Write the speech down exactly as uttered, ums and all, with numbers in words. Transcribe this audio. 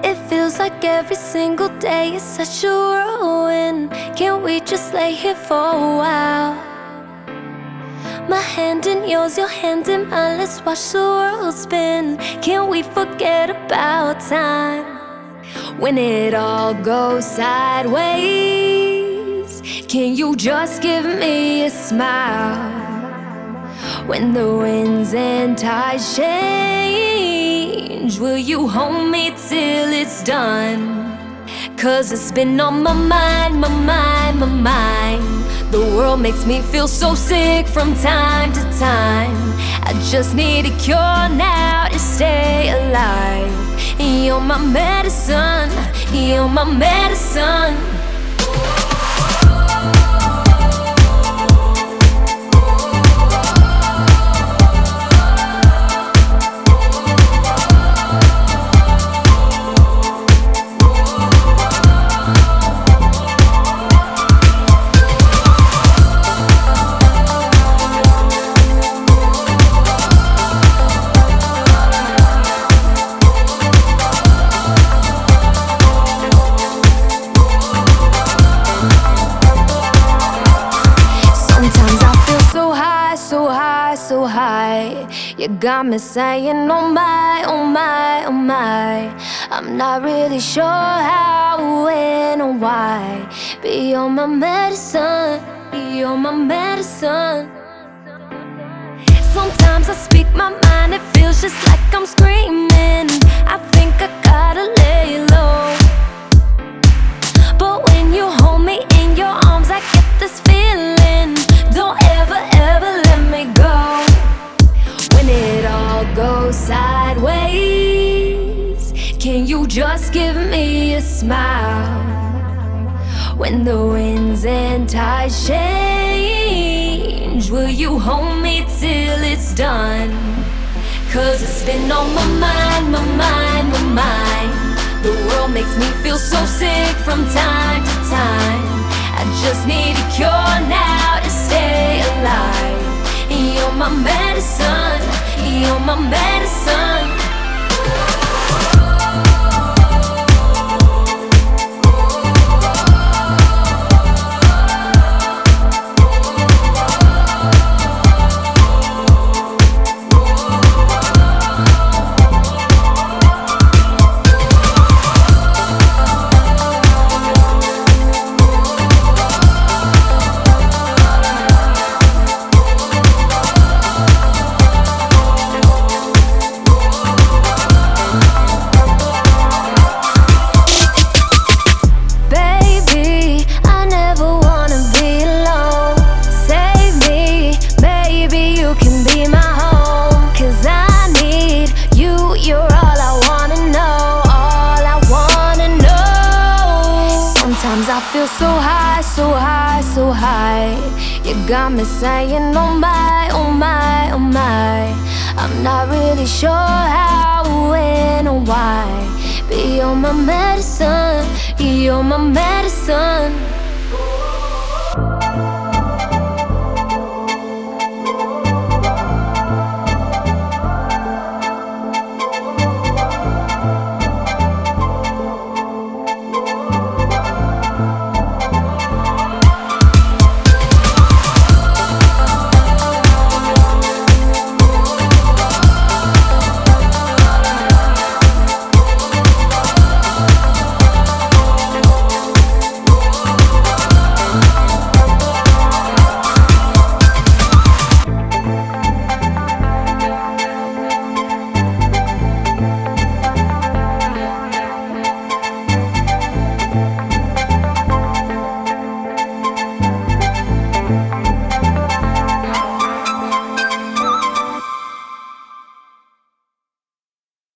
It feels like every single day is such a whirlwind. Can't we just lay here for a while? My hand in yours, your hand in mine, let's watch the world spin. Can't we forget about time? When it all goes sideways, can you just give me a smile? When the winds and tides change, will you hold me till it's done? Cause it's been on my mind, my mind, my mind. The world makes me feel so sick from time to time. I just need a cure now to stay alive. You're my medicine, you're my medicine. So high, you got me saying, oh my, oh my, oh my. I'm not really sure how, when, or why. But you're my medicine, you're my medicine. Sometimes I speak my mind, it feels just like I'm screaming. I think I gotta lay low. But when you hold me in your arms, I get this feeling. Don't ever, ever let me go. When it all goes sideways, can you just give me a smile? When the winds and tides change, will you hold me till it's done? Cause it's been on my mind, my mind, my mind. The world makes me feel so sick from time to time. I just need a cure now to stay alive. You're my medicine, you're my medicine. I feel so high, so high, so high. You got me saying, oh my, oh my, oh my. I'm not really sure how, when, or why. But you're my medicine, you're my medicine.